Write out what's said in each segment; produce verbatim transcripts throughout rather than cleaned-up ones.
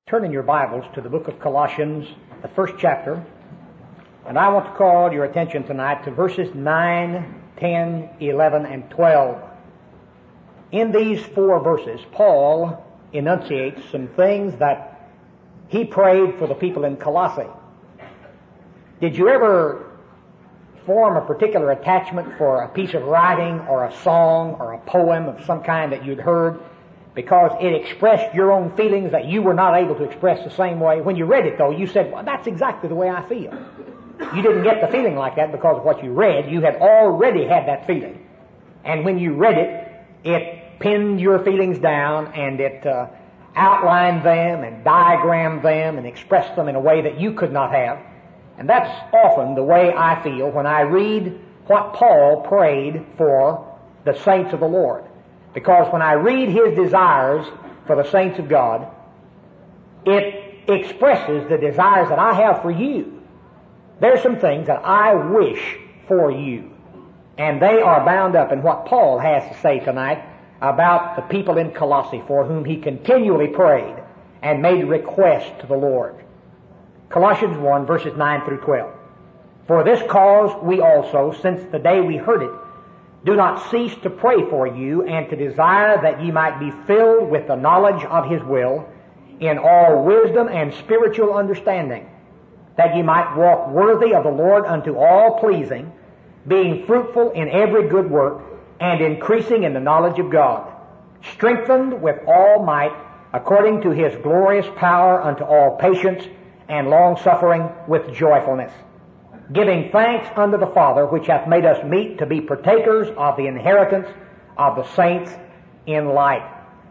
Turn in your Bibles to the book of Colossians, the first chapter, and I want to call your attention tonight to verses nine, ten, eleven, and twelve. In these four verses, Paul enunciates some things that he prayed for the people in Colossae. Did you ever form a particular attachment for a piece of writing or a song or a poem of some kind that you'd heard because it expressed your own feelings that you were not able to express the same way? When you read it, though, you said, well, that's exactly the way I feel. You didn't get the feeling like that because of what you read. You had already had that feeling. And when you read it, it pinned your feelings down and it uh, outlined them and diagrammed them and expressed them in a way that you could not have. And that's often the way I feel when I read what Paul prayed for the saints of the Lord. Because when I read his desires for the saints of God, it expresses the desires that I have for you. There are some things that I wish for you, and they are bound up in what Paul has to say tonight about the people in Colossae for whom he continually prayed and made request to the Lord. Colossians one, verses nine through twelve. For this cause we also, since the day we heard it, do not cease to pray for you and to desire that ye might be filled with the knowledge of his will in all wisdom and spiritual understanding, that ye might walk worthy of the Lord unto all pleasing, being fruitful in every good work and increasing in the knowledge of God, strengthened with all might according to his glorious power unto all patience and long-suffering with joyfulness, giving thanks unto the Father, which hath made us meet to be partakers of the inheritance of the saints in light.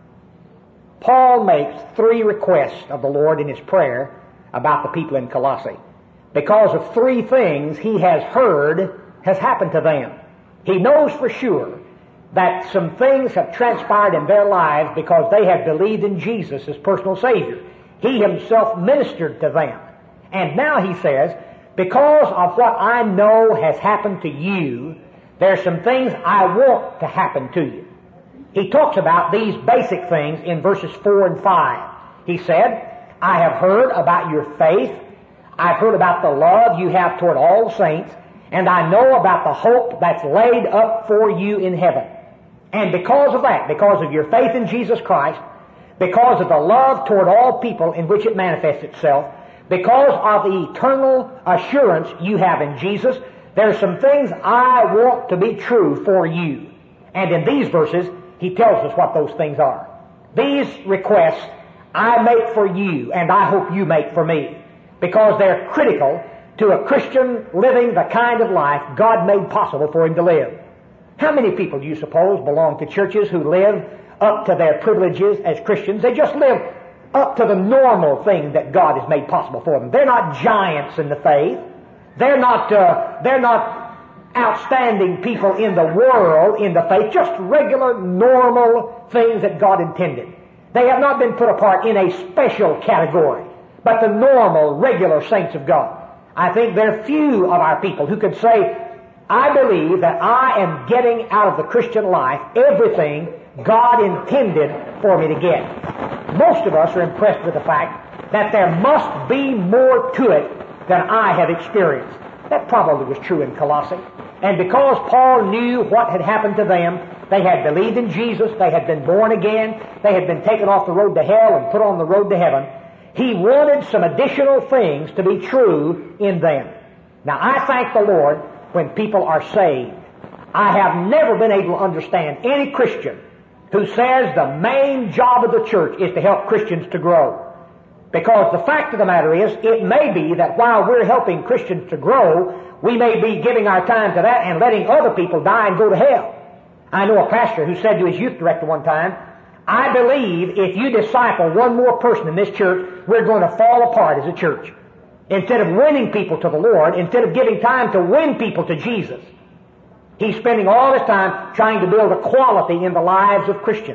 Paul makes three requests of the Lord in his prayer about the people in Colossae, because of three things he has heard has happened to them. He knows for sure that some things have transpired in their lives because they have believed in Jesus as personal Savior. He himself ministered to them. And now he says, because of what I know has happened to you, there are some things I want to happen to you. He talks about these basic things in verses four and five. He said, I have heard about your faith. I've heard about the love you have toward all saints, and I know about the hope that's laid up for you in heaven. And because of that, because of your faith in Jesus Christ, because of the love toward all people in which it manifests itself, because of the eternal assurance you have in Jesus, there are some things I want to be true for you. And in these verses, he tells us what those things are. These requests I make for you, and I hope you make for me, because they're critical to a Christian living the kind of life God made possible for him to live. How many people do you suppose belong to churches who live up to their privileges as Christians? They just live up to the normal thing that God has made possible for them. They're not giants in the faith. They're not, uh, they're not outstanding people in the world in the faith, just regular, normal things that God intended. They have not been put apart in a special category, but the normal, regular saints of God. I think there are few of our people who could say, I believe that I am getting out of the Christian life everything God intended for me to get. Most of us are impressed with the fact that there must be more to it than I have experienced. That probably was true in Colossae. And because Paul knew what had happened to them, they had believed in Jesus, they had been born again, they had been taken off the road to hell and put on the road to heaven, he wanted some additional things to be true in them. Now, I thank the Lord when people are saved. I have never been able to understand any Christian who says the main job of the church is to help Christians to grow. Because the fact of the matter is, it may be that while we're helping Christians to grow, we may be giving our time to that and letting other people die and go to hell. I know a pastor who said to his youth director one time, I believe if you disciple one more person in this church, we're going to fall apart as a church. Instead of winning people to the Lord, instead of giving time to win people to Jesus, he's spending all his time trying to build equality in the lives of Christians.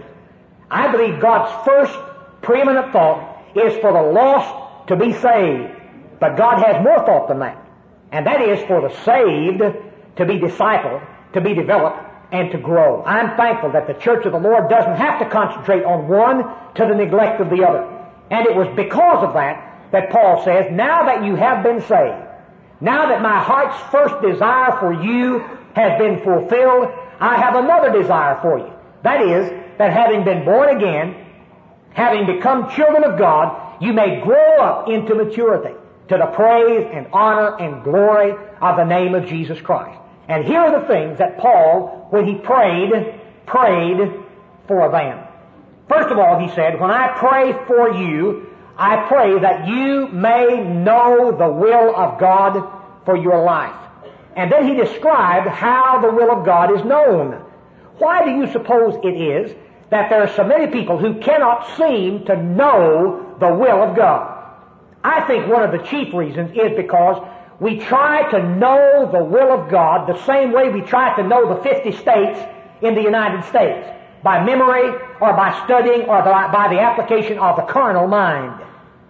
I believe God's first preeminent thought is for the lost to be saved. But God has more thought than that. And that is for the saved to be discipled, to be developed, and to grow. I'm thankful that the church of the Lord doesn't have to concentrate on one to the neglect of the other. And it was because of that that Paul says, now that you have been saved, now that my heart's first desire for you has been fulfilled, I have another desire for you. That is, that having been born again, having become children of God, you may grow up into maturity to the praise and honor and glory of the name of Jesus Christ. And here are the things that Paul, when he prayed, prayed for them. First of all, he said, when I pray for you, I pray that you may know the will of God for your life. And then he described how the will of God is known. Why do you suppose it is that there are so many people who cannot seem to know the will of God? I think one of the chief reasons is because we try to know the will of God the same way we try to know the fifty states in the United States, by memory or by studying or by the application of the carnal mind.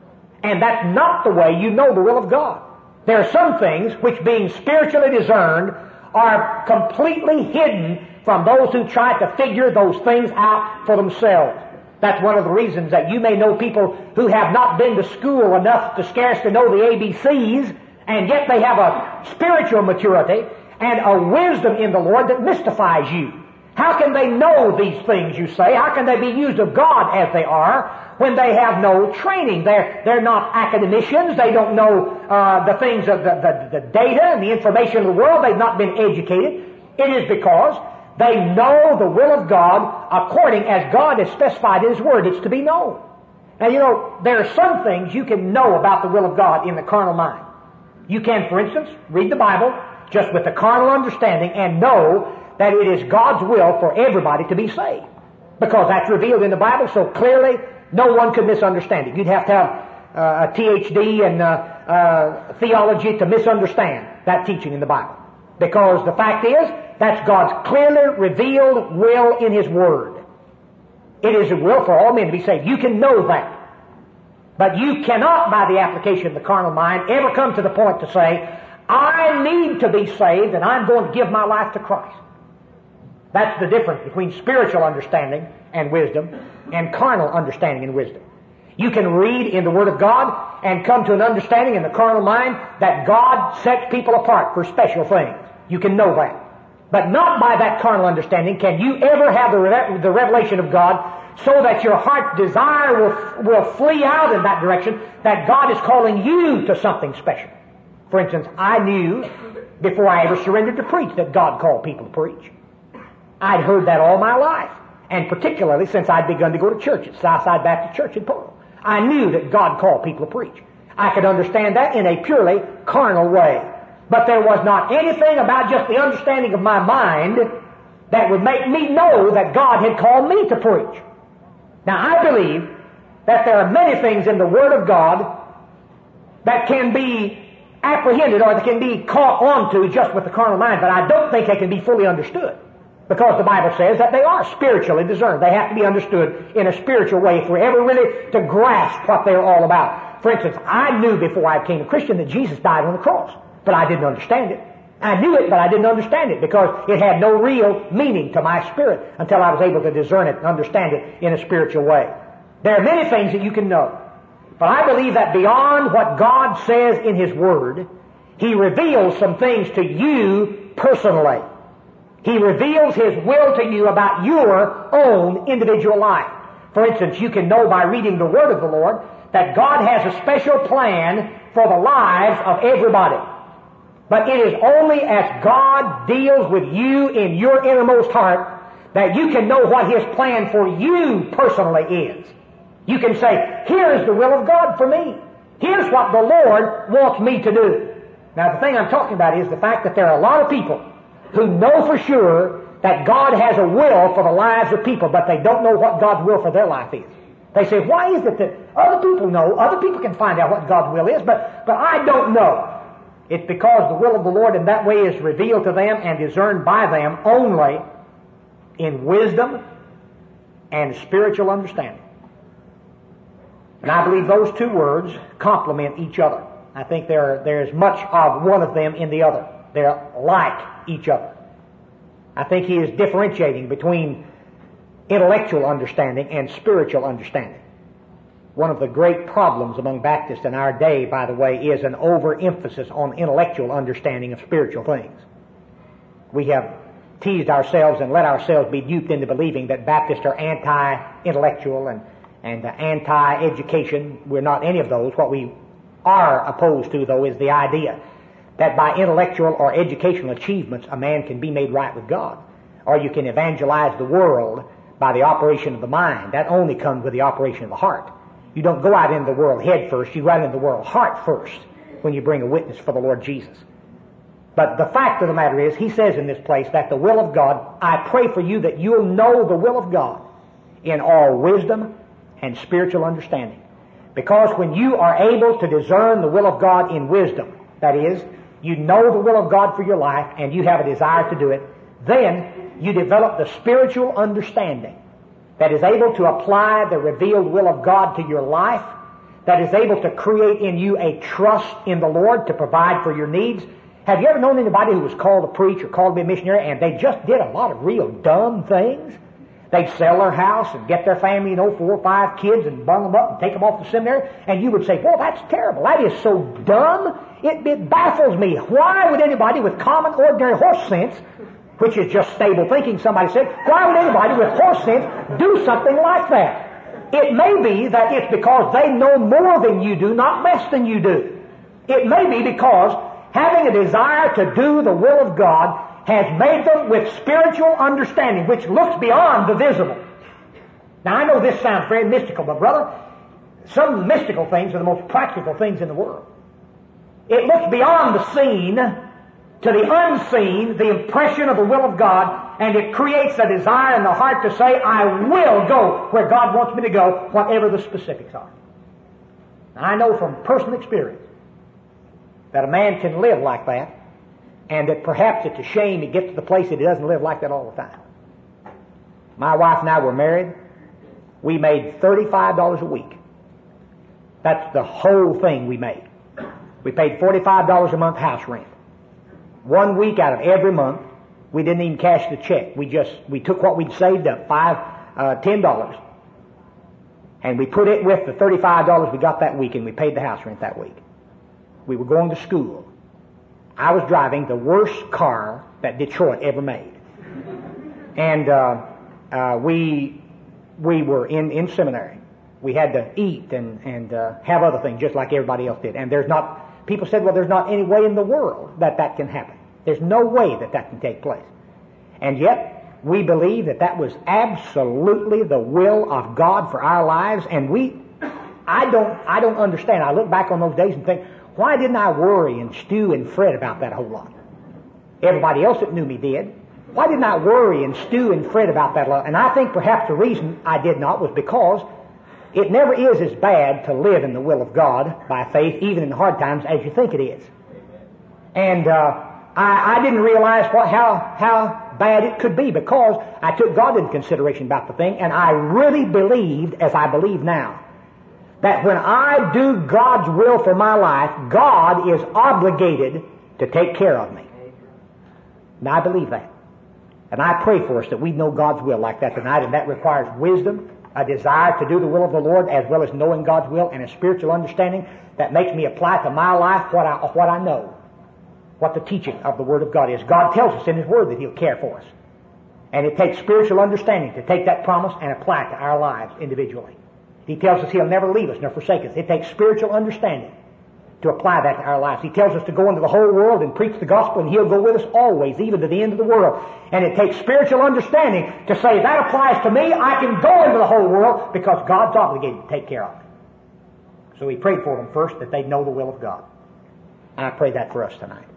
And that's not the way you know the will of God. There are some things which, being spiritually discerned, are completely hidden from those who try to figure those things out for themselves. That's one of the reasons that you may know people who have not been to school enough to scarcely know the A B Cs, and yet they have a spiritual maturity and a wisdom in the Lord that mystifies you. How can they know these things, you say? How can they be used of God as they are when they have no training? They're, they're not academicians. They don't know uh, the things of the, the, the data and the information of the world. They've not been educated. It is because they know the will of God according as God has specified in His Word. It's to be known. Now, you know, there are some things you can know about the will of God in the carnal mind. You can, for instance, read the Bible just with the carnal understanding and know that it is God's will for everybody to be saved. Because that's revealed in the Bible so clearly, no one could misunderstand it. You'd have to have uh, a T H D in uh, uh, theology to misunderstand that teaching in the Bible. Because the fact is, that's God's clearly revealed will in His Word. It is a will for all men to be saved. You can know that. But you cannot, by the application of the carnal mind, ever come to the point to say, I need to be saved and I'm going to give my life to Christ. That's the difference between spiritual understanding and wisdom and carnal understanding and wisdom. You can read in the Word of God and come to an understanding in the carnal mind that God sets people apart for special things. You can know that. But not by that carnal understanding can you ever have the, re- the revelation of God so that your heart desire will, will flee out in that direction, that God is calling you to something special. For instance, I knew before I ever surrendered to preach that God called people to preach. I'd heard that all my life, and particularly since I'd begun to go to church at Southside Baptist Church in Pearl. I knew that God called people to preach. I could understand that in a purely carnal way. But there was not anything about just the understanding of my mind that would make me know that God had called me to preach. Now, I believe that there are many things in the Word of God that can be apprehended or that can be caught onto just with the carnal mind, but I don't think they can be fully understood. Because the Bible says that they are spiritually discerned. They have to be understood in a spiritual way if we're ever really to grasp what they're all about. For instance, I knew before I became a Christian that Jesus died on the cross, but I didn't understand it. I knew it, but I didn't understand it because it had no real meaning to my spirit until I was able to discern it and understand it in a spiritual way. There are many things that you can know, but I believe that beyond what God says in His Word, He reveals some things to you personally. He reveals His will to you about your own individual life. For instance, you can know by reading the Word of the Lord that God has a special plan for the lives of everybody. But it is only as God deals with you in your innermost heart that you can know what His plan for you personally is. You can say, here's the will of God for me. Here's what the Lord wants me to do. Now, the thing I'm talking about is the fact that there are a lot of people who know for sure that God has a will for the lives of people, but they don't know what God's will for their life is. They say, why is it that other people know, other people can find out what God's will is, but, but I don't know. It's because the will of the Lord in that way is revealed to them and discerned by them only in wisdom and spiritual understanding. And I believe those two words complement each other. I think there, there's much of one of them in the other. They're like each other. I think he is differentiating between intellectual understanding and spiritual understanding. One of the great problems among Baptists in our day, by the way, is an overemphasis on intellectual understanding of spiritual things. We have teased ourselves and let ourselves be duped into believing that Baptists are anti-intellectual and, and uh, anti-education. We're not any of those. What we are opposed to, though, is the idea that by intellectual or educational achievements a man can be made right with God, or you can evangelize the world by the operation of the mind. That only comes with the operation of the heart. You don't go out into the world head first, you go out into the world heart first when you bring a witness for the Lord Jesus. But the fact of the matter is, he says in this place that the will of God, I pray for you that you'll know the will of God in all wisdom and spiritual understanding. Because when you are able to discern the will of God in wisdom, that is, you know the will of God for your life and you have a desire to do it, then you develop the spiritual understanding that is able to apply the revealed will of God to your life, that is able to create in you a trust in the Lord to provide for your needs. Have you ever known anybody who was called to preach or called to be a missionary and they just did a lot of real dumb things? They'd sell their house and get their family, you know, four or five kids and bung them up and take them off to seminary, and you would say, well, that's terrible. That is so dumb. It, it baffles me. Why would anybody with common, ordinary horse sense, which is just stable thinking, somebody said, why would anybody with horse sense do something like that? It may be that it's because they know more than you do, not less than you do. It may be because having a desire to do the will of God has made them with spiritual understanding, which looks beyond the visible. Now, I know this sounds very mystical, but brother, some mystical things are the most practical things in the world. It looks beyond the seen to the unseen, the impression of the will of God, and it creates a desire in the heart to say, I will go where God wants me to go, whatever the specifics are. Now, I know from personal experience that a man can live like that, and that perhaps it's a shame he gets to the place that he doesn't live like that all the time. My wife and I were married. We made thirty-five dollars a week. That's the whole thing we made. We paid forty-five dollars a month house rent. One week out of every month, we didn't even cash the check. We just, we took what we'd saved up, five, uh, ten dollars, and we put it with the thirty-five dollars we got that week, and we paid the house rent that week. We were going to school. I was driving the worst car that Detroit ever made. And uh, uh, we we were in, in seminary. We had to eat and, and uh, have other things just like everybody else did. And there's not, people said, well, there's not any way in the world that that can happen. There's no way that that can take place. And yet, we believe that that was absolutely the will of God for our lives. And we, I don't, I don't understand. I look back on those days and think, why didn't I worry and stew and fret about that a whole lot? Everybody else that knew me did. Why didn't I worry and stew and fret about that a lot? And I think perhaps the reason I did not was because it never is as bad to live in the will of God by faith, even in hard times, as you think it is. And uh, I, I didn't realize what, how, how bad it could be because I took God into consideration about the thing, and I really believed, as I believe now, that when I do God's will for my life, God is obligated to take care of me. And I believe that. And I pray for us that we know God's will like that tonight, and that requires wisdom, a desire to do the will of the Lord, as well as knowing God's will, and a spiritual understanding that makes me apply to my life what I, what I know, what the teaching of the Word of God is. God tells us in His Word that He'll care for us. And it takes spiritual understanding to take that promise and apply it to our lives individually. He tells us He'll never leave us nor forsake us. It takes spiritual understanding to apply that to our lives. He tells us to go into the whole world and preach the gospel, and He'll go with us always, even to the end of the world. And it takes spiritual understanding to say, that applies to me, I can go into the whole world because God's obligated to take care of me. So he prayed for them first, that they'd know the will of God. And I pray that for us tonight.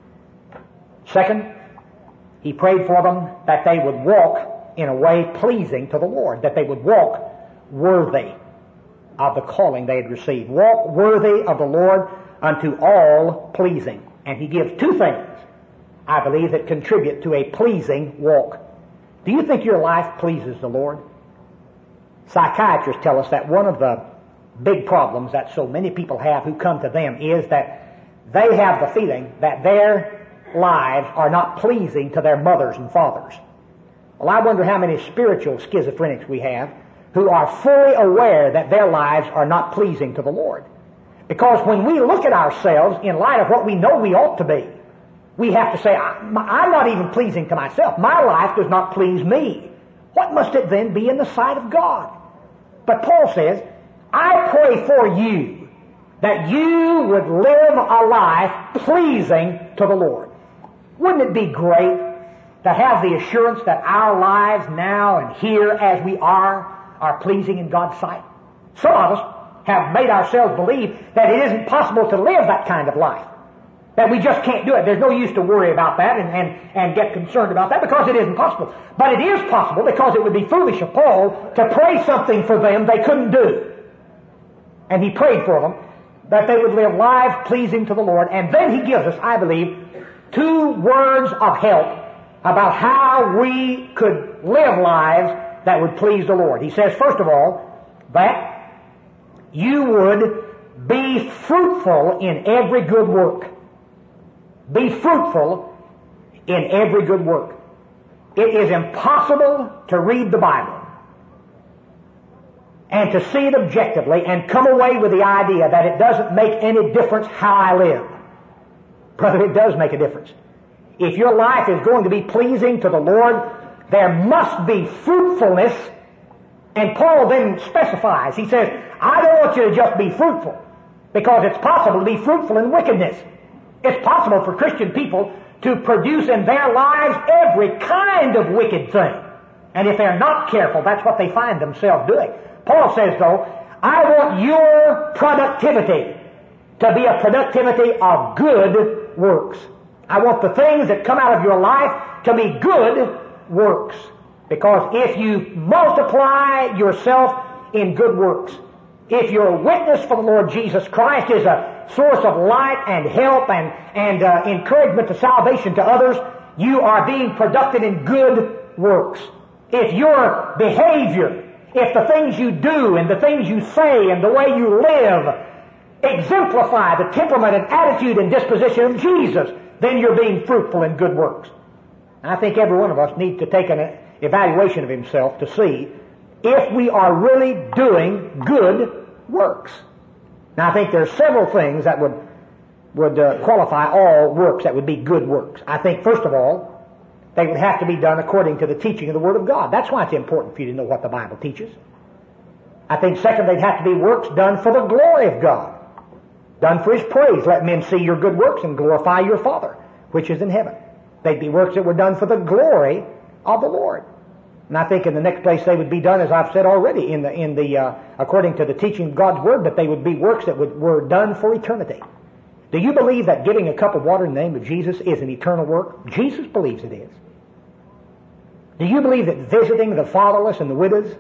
Second, he prayed for them that they would walk in a way pleasing to the Lord, that they would walk worthy of the calling they had received. Walk worthy of the Lord unto all pleasing. And he gives two things, I believe, that contribute to a pleasing walk. Do you think your life pleases the Lord? Psychiatrists tell us that one of the big problems that so many people have who come to them is that they have the feeling that their lives are not pleasing to their mothers and fathers. Well, I wonder how many spiritual schizophrenics we have who are fully aware that their lives are not pleasing to the Lord. Because when we look at ourselves in light of what we know we ought to be, we have to say, I'm not even pleasing to myself. My life does not please me. What must it then be in the sight of God? But Paul says, I pray for you that you would live a life pleasing to the Lord. Wouldn't it be great to have the assurance that our lives now and here as we are, are pleasing in God's sight? Some of us have made ourselves believe that it isn't possible to live that kind of life. That we just can't do it. There's no use to worry about that and, and, and get concerned about that because it isn't possible. But it is possible because it would be foolish of Paul to pray something for them they couldn't do. And he prayed for them that they would live lives pleasing to the Lord. And then he gives us, I believe, two words of help about how we could live lives that would please the Lord. He says, first of all, that you would be fruitful in every good work. Be fruitful in every good work. It is impossible to read the Bible and to see it objectively and come away with the idea that it doesn't make any difference how I live. Brother, it does make a difference. If your life is going to be pleasing to the Lord, there must be fruitfulness. And Paul then specifies. He says, I don't want you to just be fruitful, because it's possible to be fruitful in wickedness. It's possible for Christian people to produce in their lives every kind of wicked thing. And if they're not careful, that's what they find themselves doing. Paul says, though, I want your productivity to be a productivity of good works. I want the things that come out of your life to be good works. Because if you multiply yourself in good works, if your witness for the Lord Jesus Christ is a source of light and help and, and uh, encouragement to salvation to others, you are being productive in good works. If your behavior, if the things you do and the things you say and the way you live exemplify the temperament and attitude and disposition of Jesus, then you're being fruitful in good works. I think every one of us needs to take an evaluation of himself to see if we are really doing good works. Now, I think there are several things that would would uh, qualify all works that would be good works. I think, first of all, they would have to be done according to the teaching of the Word of God. That's why it's important for you to know what the Bible teaches. I think, second, they'd have to be works done for the glory of God, done for His praise. Let men see your good works and glorify your Father, which is in heaven. They'd be works that were done for the glory of the Lord. And I think in the next place they would be done, as I've said already, in the in the uh, according to the teaching of God's Word, but they would be works that would, were done for eternity. Do you believe that giving a cup of water in the name of Jesus is an eternal work? Jesus believes it is. Do you believe that visiting the fatherless and the widows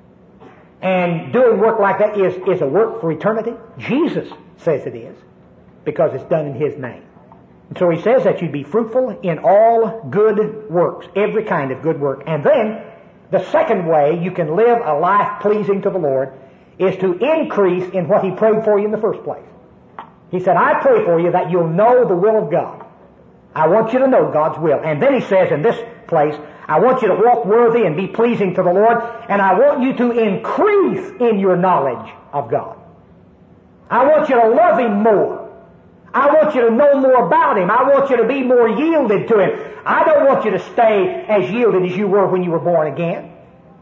and doing work like that is, is a work for eternity? Jesus says it is, because it's done in His name. And so He says that you'd be fruitful in all good works, every kind of good work. And then, the second way you can live a life pleasing to the Lord is to increase in what He prayed for you in the first place. He said, I pray for you that you'll know the will of God. I want you to know God's will. And then He says in this place, I want you to walk worthy and be pleasing to the Lord, and I want you to increase in your knowledge of God. I want you to love Him more. I want you to know more about Him. I want you to be more yielded to Him. I don't want you to stay as yielded as you were when you were born again.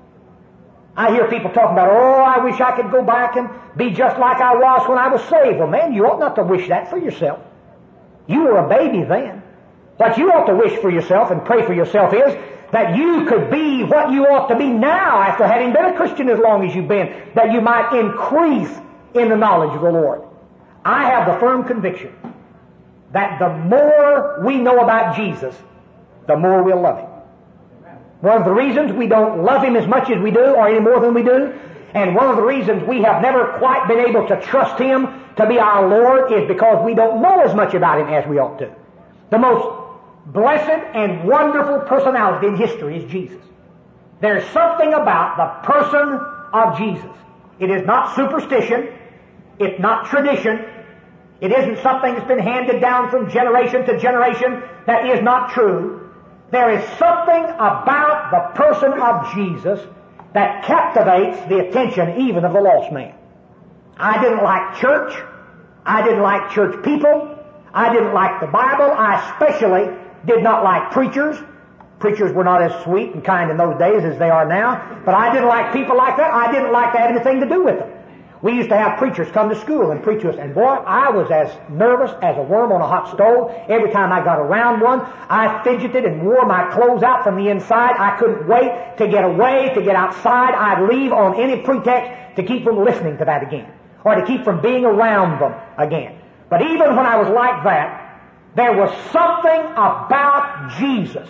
I hear people talking about, oh, I wish I could go back and be just like I was when I was saved. Well, man, you ought not to wish that for yourself. You were a baby then. What you ought to wish for yourself and pray for yourself is that you could be what you ought to be now after having been a Christian as long as you've been, that you might increase in the knowledge of the Lord. I have the firm conviction that the more we know about Jesus, the more we'll love Him. One of the reasons we don't love Him as much as we do, or any more than we do, and one of the reasons we have never quite been able to trust Him to be our Lord is because we don't know as much about Him as we ought to. The most blessed and wonderful personality in history is Jesus. There's something about the person of Jesus. It is not superstition. It's not tradition. It isn't something that's been handed down from generation to generation that is not true. There is something about the person of Jesus that captivates the attention even of the lost man. I didn't like church. I didn't like church people. I didn't like the Bible. I especially did not like preachers. Preachers were not as sweet and kind in those days as they are now. But I didn't like people like that. I didn't like to have anything to do with them. We used to have preachers come to school and preach to us. And boy, I was as nervous as a worm on a hot stove. Every time I got around one, I fidgeted and wore my clothes out from the inside. I couldn't wait to get away, to get outside. I'd leave on any pretext to keep from listening to that again, or to keep from being around them again. But even when I was like that, there was something about Jesus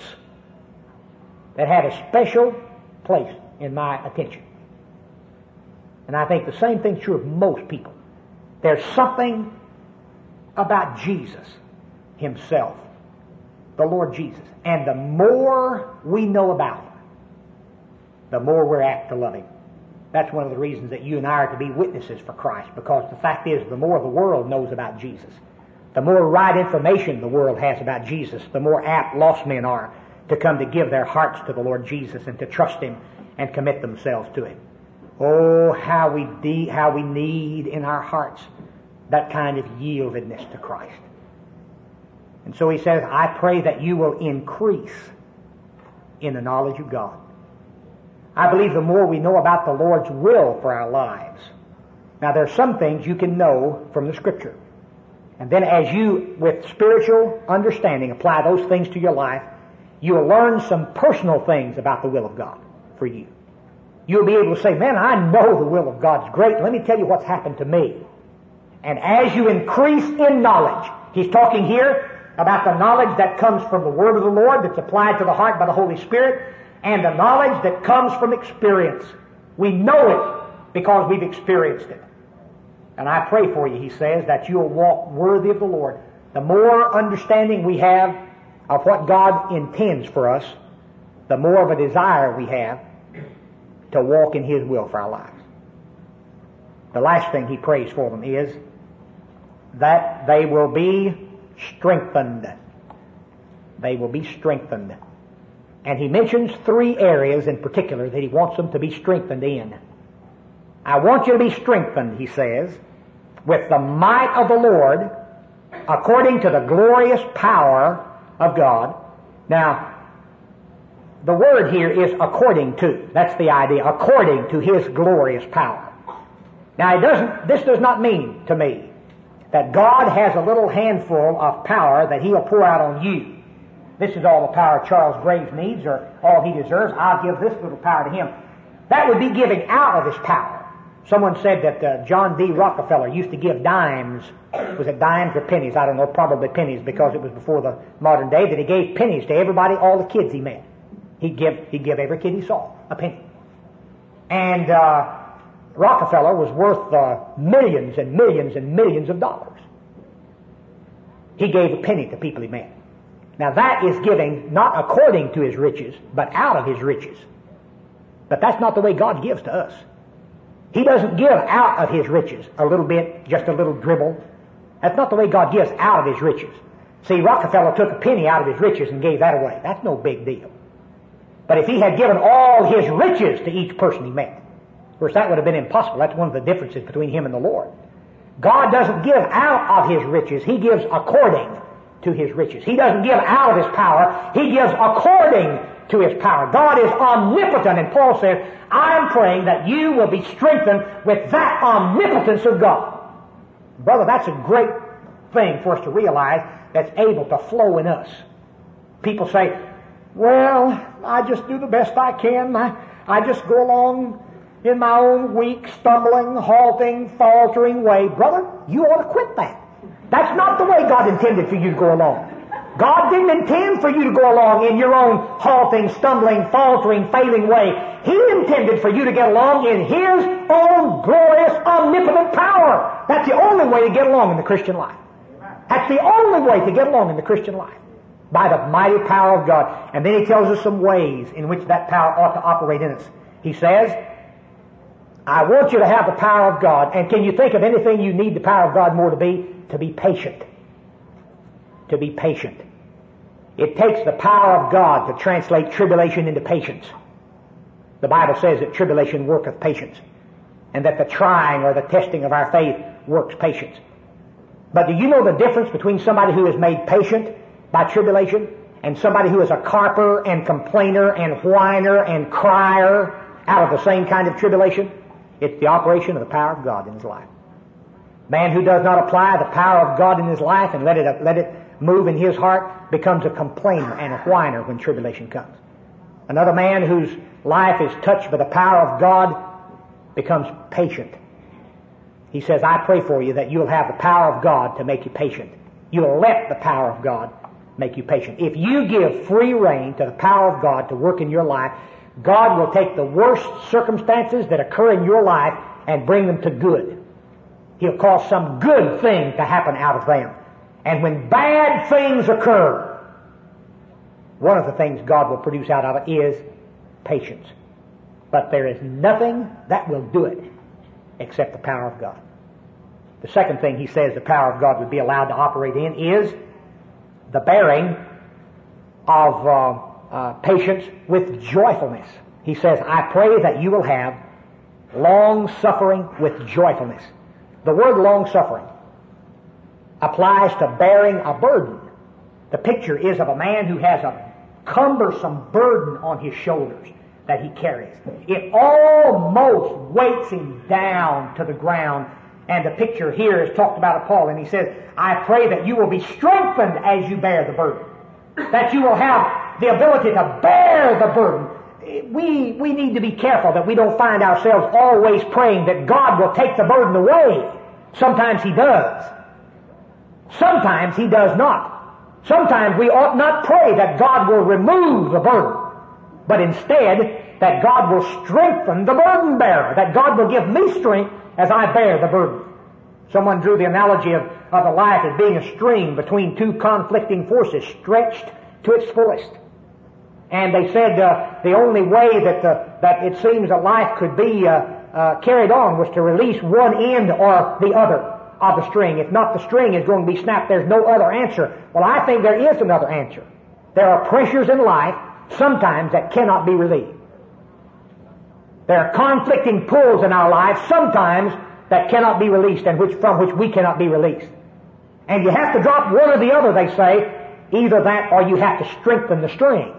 that had a special place in my attention. And I think the same thing's true of most people. There's something about Jesus Himself, the Lord Jesus. And the more we know about Him, the more we're apt to love Him. That's one of the reasons that you and I are to be witnesses for Christ, because the fact is, the more the world knows about Jesus, the more right information the world has about Jesus, the more apt lost men are to come to give their hearts to the Lord Jesus and to trust Him and commit themselves to Him. Oh, how we de- how we need in our hearts that kind of yieldedness to Christ. And so he says, I pray that you will increase in the knowledge of God. I believe the more we know about the Lord's will for our lives. Now, there are some things you can know from the Scripture. And then as you, with spiritual understanding, apply those things to your life, you'll learn some personal things about the will of God for you. You'll be able to say, man, I know the will of God's great. Let me tell you what's happened to me. And as you increase in knowledge, he's talking here about the knowledge that comes from the Word of the Lord that's applied to the heart by the Holy Spirit, and the knowledge that comes from experience. We know it because we've experienced it. And I pray for you, he says, that you'll walk worthy of the Lord. The more understanding we have of what God intends for us, the more of a desire we have to walk in His will for our lives. The last thing he prays for them is that they will be strengthened. They will be strengthened. And he mentions three areas in particular that he wants them to be strengthened in. I want you to be strengthened, he says, with the might of the Lord, according to the glorious power of God. Now, the word here is according to. That's the idea. According to His glorious power. Now, it doesn't, this does not mean to me that God has a little handful of power that He'll pour out on you. This is all the power Charles Graves needs, or all he deserves. I'll give this little power to him. That would be giving out of his power. Someone said that uh, John D. Rockefeller used to give dimes. Was it dimes or pennies? I don't know, probably pennies, because it was before the modern day, that he gave pennies to everybody, all the kids he met. He'd give, he'd give every kid he saw a penny. And uh, Rockefeller was worth uh, millions and millions and millions of dollars. He gave a penny to people he met. Now that is giving not according to his riches, but out of his riches. But that's not the way God gives to us. He doesn't give out of His riches a little bit, just a little dribble. That's not the way God gives out of His riches. See, Rockefeller took a penny out of his riches and gave that away. That's no big deal. But if he had given all his riches to each person he met, of course that would have been impossible. That's one of the differences between him and the Lord. God doesn't give out of His riches. He gives according to His riches. He doesn't give out of His power. He gives according to His power. God is omnipotent, and Paul says, I'm praying that you will be strengthened with that omnipotence of God. Brother, that's a great thing for us to realize that's able to flow in us. People say, well, I just do the best I can. I, I just go along in my own weak, stumbling, halting, faltering way. Brother, you ought to quit that. That's not the way God intended for you to go along. God didn't intend for you to go along in your own halting, stumbling, faltering, failing way. He intended for you to get along in His own glorious, omnipotent power. That's the only way to get along in the Christian life. That's the only way to get along in the Christian life. By the mighty power of God. And then he tells us some ways in which that power ought to operate in us. He says, I want you to have the power of God. And can you think of anything you need the power of God more to be? To be patient. To be patient. It takes the power of God to translate tribulation into patience. The Bible says that tribulation worketh patience, and that the trying or the testing of our faith works patience. But do you know the difference between somebody who is made patient by tribulation and somebody who is a carper and complainer and whiner and crier out of the same kind of tribulation? It's the operation of the power of God in his life. Man who does not apply the power of God in his life and let it, let it move in his heart becomes a complainer and a whiner when tribulation comes. Another man whose life is touched by the power of God becomes patient. He says, I pray for you that you'll have the power of God to make you patient. You'll let the power of God make you patient. If you give free rein to the power of God to work in your life, God will take the worst circumstances that occur in your life and bring them to good. He'll cause some good thing to happen out of them. And when bad things occur, one of the things God will produce out of it is patience. But there is nothing that will do it except the power of God. The second thing he says the power of God would be allowed to operate in is the bearing of uh, uh, patience with joyfulness. He says, I pray that you will have long-suffering with joyfulness. The word long-suffering applies to bearing a burden. The picture is of a man who has a cumbersome burden on his shoulders that he carries. It almost weights him down to the ground. And the picture here is talked about of Paul, and he says, I pray that you will be strengthened as you bear the burden. That you will have the ability to bear the burden. We, we need to be careful that we don't find ourselves always praying that God will take the burden away. Sometimes He does. Sometimes He does not. Sometimes we ought not pray that God will remove the burden, but instead that God will strengthen the burden bearer, that God will give me strength as I bear the burden. Someone drew the analogy of, of a life as being a string between two conflicting forces stretched to its fullest. And they said uh, the only way that uh, that it seems that life could be uh, uh, carried on was to release one end or the other of the string. If not, the string is going to be snapped. There's no other answer. Well, I think there is another answer. There are pressures in life sometimes that cannot be relieved. There are conflicting pulls in our lives sometimes that cannot be released and which from which we cannot be released. And you have to drop one or the other, they say, either that or you have to strengthen the string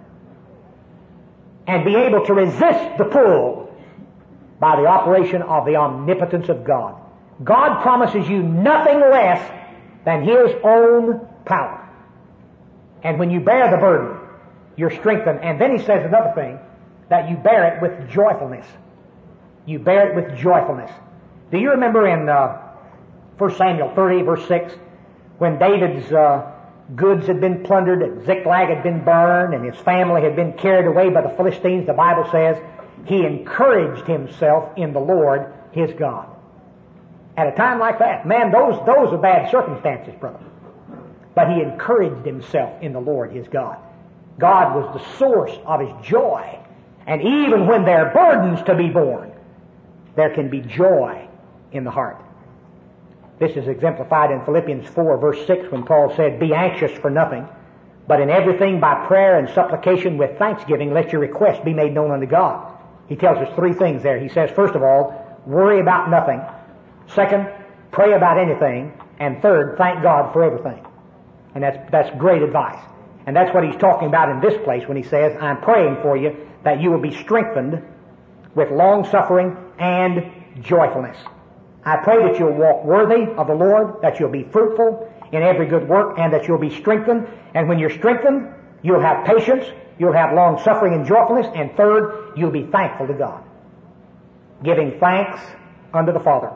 and be able to resist the pull by the operation of the omnipotence of God. God promises you nothing less than His own power. And when you bear the burden, you're strengthened. And then He says another thing, that you bear it with joyfulness. You bear it with joyfulness. Do you remember in uh, First Samuel thirty, verse six, when David's uh, goods had been plundered, and Ziklag had been burned, and his family had been carried away by the Philistines, the Bible says, he encouraged himself in the Lord his God. At a time like that, man, those, those are bad circumstances, brother. But he encouraged himself in the Lord his God. God was the source of his joy. And even when there are burdens to be borne, there can be joy in the heart. This is exemplified in Philippians four, verse six, when Paul said, be anxious for nothing, but in everything by prayer and supplication with thanksgiving, let your requests be made known unto God. He tells us three things there. He says, first of all, worry about nothing. Second, pray about anything. And third, thank God for everything. And that's, that's great advice. And that's what he's talking about in this place when he says, I'm praying for you that you will be strengthened with long-suffering and joyfulness. I pray that you'll walk worthy of the Lord, that you'll be fruitful in every good work, and that you'll be strengthened. And when you're strengthened, you'll have patience, you'll have long-suffering and joyfulness, and third, you'll be thankful to God. Giving thanks unto the Father.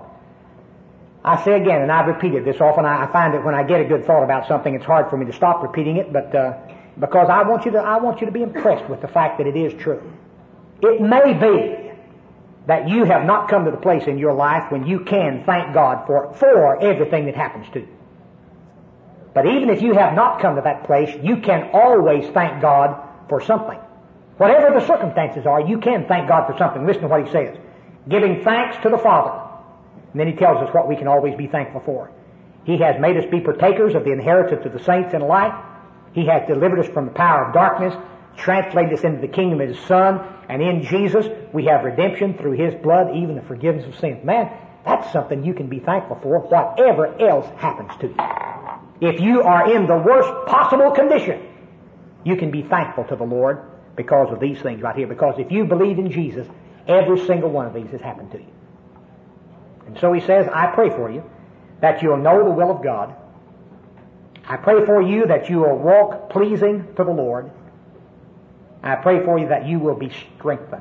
I say again, and I've repeated this often, I find that when I get a good thought about something, it's hard for me to stop repeating it, but uh, because I want you to, I want you to be impressed with the fact that it is true. It may be that you have not come to the place in your life when you can thank God for, for everything that happens to you. But even if you have not come to that place, you can always thank God for something. Whatever the circumstances are, you can thank God for something. Listen to what he says. Giving thanks to the Father. And then he tells us what we can always be thankful for. He has made us be partakers of the inheritance of the saints in light. He has delivered us from the power of darkness translated us into the kingdom of His Son, and in Jesus we have redemption through His blood, even the forgiveness of sins. Man, that's something you can be thankful for, whatever else happens to you. If you are in the worst possible condition, you can be thankful to the Lord because of these things right here. Because if you believe in Jesus, every single one of these has happened to you. And so he says, I pray for you that you'll know the will of God. I pray for you that you will walk pleasing to the Lord. I pray for you that you will be strengthened.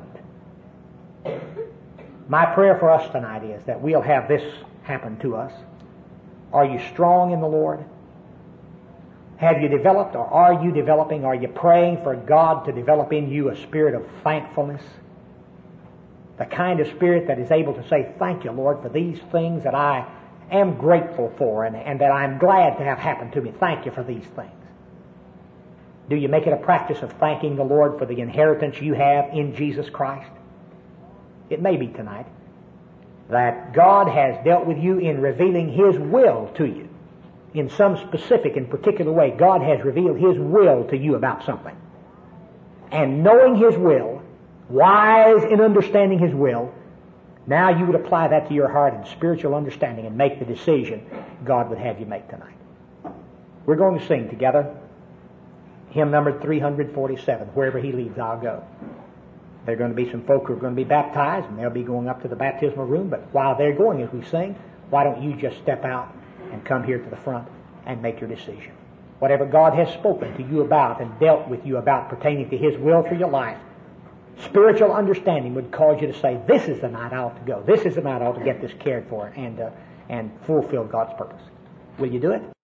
My prayer for us tonight is that we'll have this happen to us. Are you strong in the Lord? Have you developed, or are you developing, are you praying for God to develop in you a spirit of thankfulness? The kind of spirit that is able to say, thank you, Lord, for these things that I am grateful for and, and that I'm glad to have happened to me. Thank you for these things. Do you make it a practice of thanking the Lord for the inheritance you have in Jesus Christ? It may be tonight that God has dealt with you in revealing His will to you. In some specific and particular way, God has revealed His will to you about something. And knowing His will, wise in understanding His will, now you would apply that to your heart and spiritual understanding and make the decision God would have you make tonight. We're going to sing together hymn number three forty-seven, Wherever He Leads, I'll Go. There are going to be some folk who are going to be baptized, and they'll be going up to the baptismal room, but while they're going as we sing, why don't you just step out and come here to the front and make your decision. Whatever God has spoken to you about and dealt with you about pertaining to His will for your life, spiritual understanding would cause you to say, this is the night I ought to go. This is the night I ought to get this cared for and, uh, and fulfill God's purpose. Will you do it?